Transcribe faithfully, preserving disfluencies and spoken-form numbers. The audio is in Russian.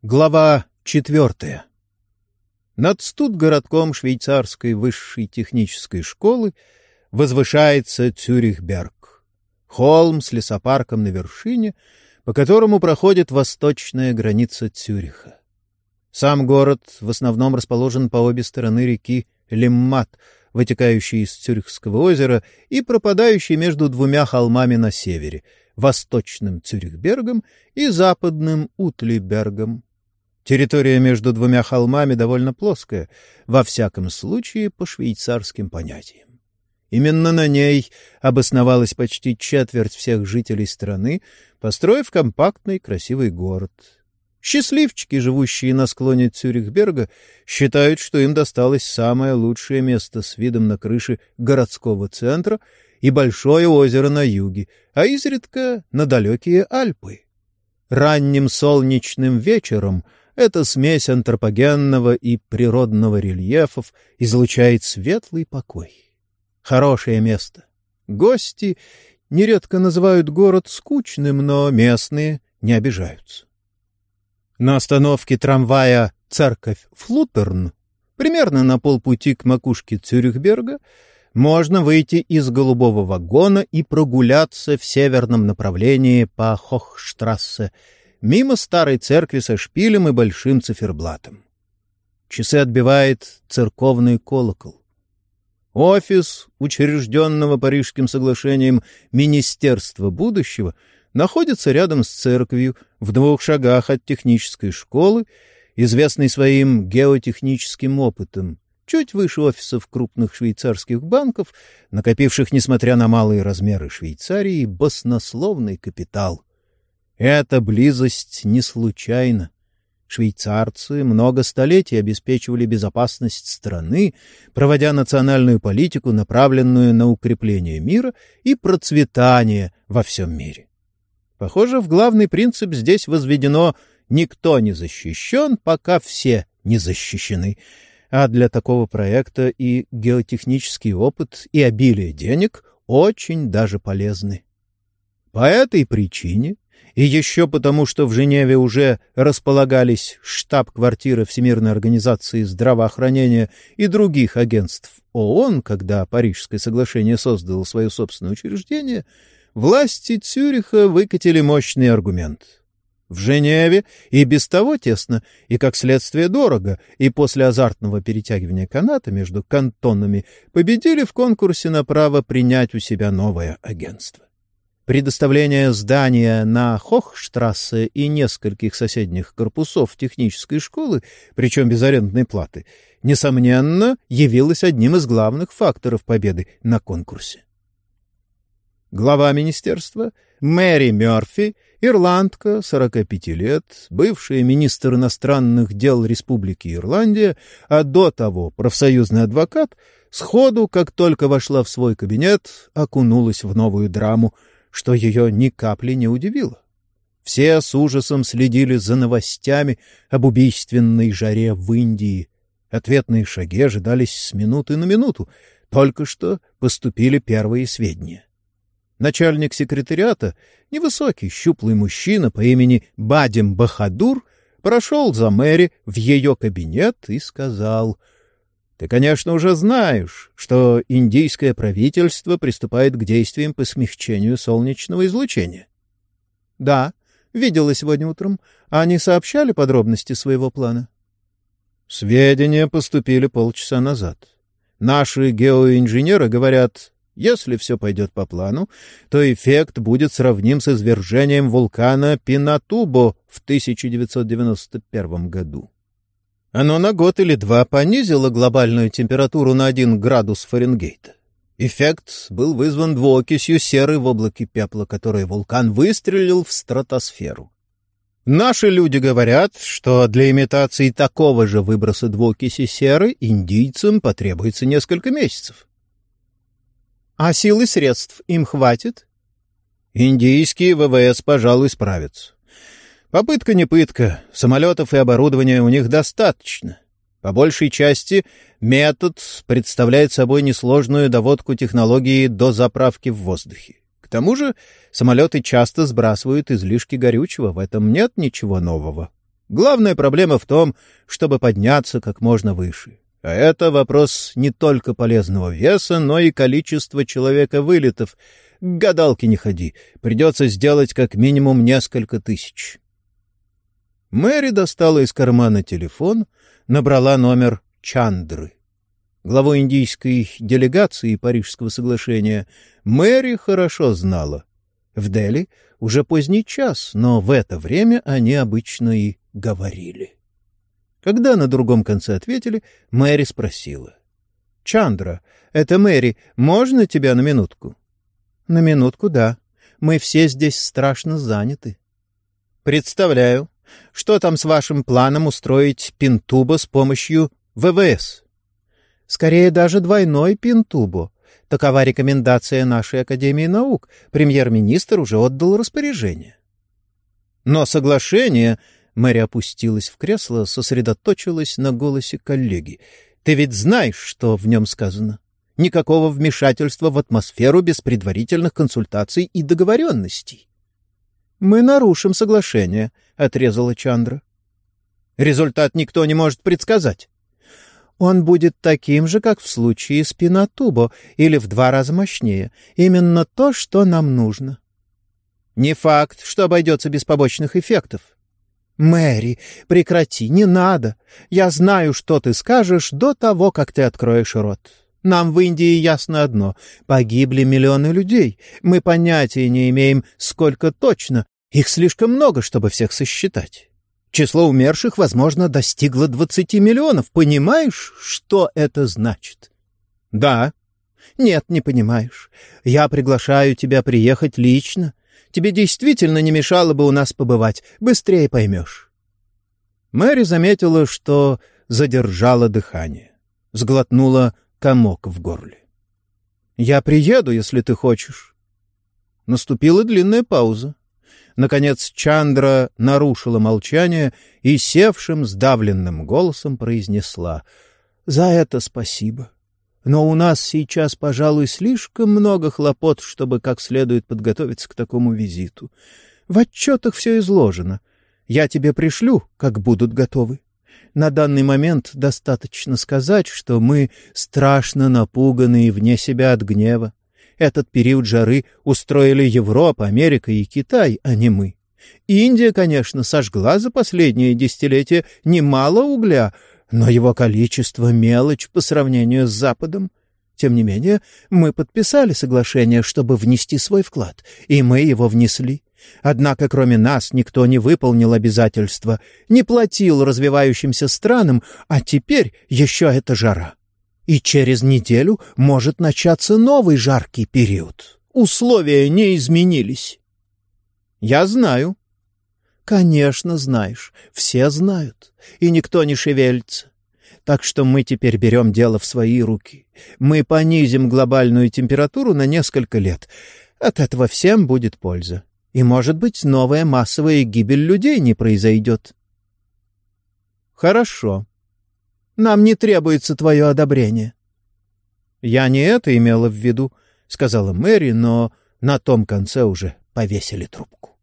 Глава четвертая. Над студгородком швейцарской высшей технической школы возвышается Цюрихберг, холм с лесопарком на вершине, по которому проходит восточная граница Цюриха. Сам город в основном расположен по обе стороны реки Лиммат, вытекающей из Цюрихского озера и пропадающей между двумя холмами на севере — восточным Цюрихбергом и западным Утлибергом. Территория между двумя холмами довольно плоская, во всяком случае по швейцарским понятиям. Именно на ней обосновалась почти четверть всех жителей страны, построив компактный красивый город. Счастливчики, живущие на склоне Цюрихберга, считают, что им досталось самое лучшее место с видом на крыши городского центра и большое озеро на юге, а изредка на далекие Альпы. Ранним солнечным вечером эта смесь антропогенного и природного рельефов излучает светлый покой. Хорошее место. Гости нередко называют город скучным, но местные не обижаются. На остановке трамвая «Церковь Флутерн», примерно на полпути к макушке Цюрихберга, можно выйти из голубого вагона и прогуляться в северном направлении по Хохштрассе, мимо старой церкви со шпилем и большим циферблатом. Часы отбивает церковный колокол. Офис, учрежденного Парижским соглашением Министерства будущего, находится рядом с церковью, в двух шагах от технической школы, известной своим геотехническим опытом, чуть выше офисов крупных швейцарских банков, накопивших, несмотря на малые размеры Швейцарии, баснословный капитал. Эта близость не случайна. Швейцарцы много столетий обеспечивали безопасность страны, проводя национальную политику, направленную на укрепление мира и процветание во всем мире. Похоже, в главный принцип здесь возведено «никто не защищен, пока все не защищены». А для такого проекта и геотехнический опыт, и обилие денег очень даже полезны. По этой причине, и еще потому, что в Женеве уже располагались штаб-квартиры Всемирной организации здравоохранения и других агентств ООН, когда Парижское соглашение создало свое собственное учреждение, власти Цюриха выкатили мощный аргумент. В Женеве и без того тесно, и, как следствие, дорого, и после азартного перетягивания каната между кантонами победили в конкурсе на право принять у себя новое агентство. Предоставление здания на Хохштрассе и нескольких соседних корпусов технической школы, причем без арендной платы, несомненно, явилось одним из главных факторов победы на конкурсе. Глава министерства Мэри Мёрфи, ирландка, сорока пяти лет, бывшая министр иностранных дел Республики Ирландия, а до того профсоюзный адвокат, сходу, как только вошла в свой кабинет, окунулась в новую драму, что ее ни капли не удивило. Все с ужасом следили за новостями об убийственной жаре в Индии. Ответные шаги ожидались с минуты на минуту. Только что поступили первые сведения. Начальник секретариата, невысокий, щуплый мужчина по имени Бадим Бахадур, прошел за Мэри в ее кабинет и сказал: «Ты, конечно, уже знаешь, что индийское правительство приступает к действиям по смягчению солнечного излучения». «Да, видела сегодня утром. Они сообщали подробности своего плана?» «Сведения поступили полчаса назад. Наши геоинженеры говорят, если все пойдет по плану, то эффект будет сравним с извержением вулкана Пинатубо в тысяча девятьсот девяносто первом году. Оно на год или два понизило глобальную температуру на один градус Фаренгейта. Эффект был вызван двуокисью серы в облаке пепла, которое вулкан выстрелил в стратосферу. Наши люди говорят, что для имитации такого же выброса двуокиси серы индийцам потребуется несколько месяцев. А сил и средств им хватит? Индийские ВВС, пожалуй, справятся. Попытка не пытка, самолетов и оборудования у них достаточно. По большей части метод представляет собой несложную доводку технологии до заправки в воздухе. К К тому же самолеты часто сбрасывают излишки горючего, в этом нет ничего нового. Главная проблема в том, чтобы подняться как можно выше. А это вопрос не только полезного веса, но и количества человека-вылетов. К гадалке не ходи, придется сделать как минимум несколько тысяч. Мэри достала из кармана телефон, набрала номер Чандры. Главу индийской делегации Парижского соглашения Мэри хорошо знала. В Дели уже поздний час, но в это время они обычно и говорили. Когда на другом конце ответили, Мэри спросила. — Чандра, это Мэри, можно тебя на минутку? — На минутку, да. Мы все здесь страшно заняты. — Представляю. Что там с вашим планом устроить Пинтубо с помощью вэ вэ эс? — Скорее даже двойной Пинтубо. Такова рекомендация нашей Академии наук. Премьер-министр уже отдал распоряжение. — Но соглашение... Мэри опустилась в кресло, сосредоточилась на голосе коллеги. «Ты ведь знаешь, что в нем сказано? Никакого вмешательства в атмосферу без предварительных консультаций и договоренностей». «Мы нарушим соглашение», — отрезала Чандра. «Результат никто не может предсказать». «Он будет таким же, как в случае с Пинатубо, или в два раза мощнее. Именно то, что нам нужно». «Не факт, что обойдется без побочных эффектов». «Мэри, прекрати, не надо. Я знаю, что ты скажешь до того, как ты откроешь рот. Нам в Индии ясно одно — погибли миллионы людей. Мы понятия не имеем, сколько точно. Их слишком много, чтобы всех сосчитать. Число умерших, возможно, достигло двадцати миллионов. Понимаешь, что это значит?» «Да». «Нет, не понимаешь. Я приглашаю тебя приехать лично. Тебе действительно не мешало бы у нас побывать. Быстрее поймешь». Мэри заметила, что задержала дыхание. Сглотнула комок в горле. «Я приеду, если ты хочешь». Наступила длинная пауза. Наконец Чандра нарушила молчание и севшим, сдавленным голосом произнесла: «За это спасибо. Но у нас сейчас, пожалуй, слишком много хлопот, чтобы как следует подготовиться к такому визиту. В отчетах все изложено. Я тебе пришлю, как будут готовы. На данный момент достаточно сказать, что мы страшно напуганы и вне себя от гнева. Этот период жары устроили Европа, Америка и Китай, а не мы. Индия, конечно, сожгла за последние десятилетия немало угля, но его количество — мелочь по сравнению с Западом. Тем не менее, мы подписали соглашение, чтобы внести свой вклад, и мы его внесли. Однако, кроме нас, никто не выполнил обязательства, не платил развивающимся странам, а теперь еще эта жара. И через неделю может начаться новый жаркий период. Условия не изменились. Я знаю. Конечно, знаешь. Все знают. И никто не шевелится. Так что мы теперь берем дело в свои руки. Мы понизим глобальную температуру на несколько лет. От этого всем будет польза. И, может быть, новая массовая гибель людей не произойдет. Хорошо. Нам не требуется твое одобрение. Я не это имела в виду, — сказала Мэри, но на том конце уже повесили трубку.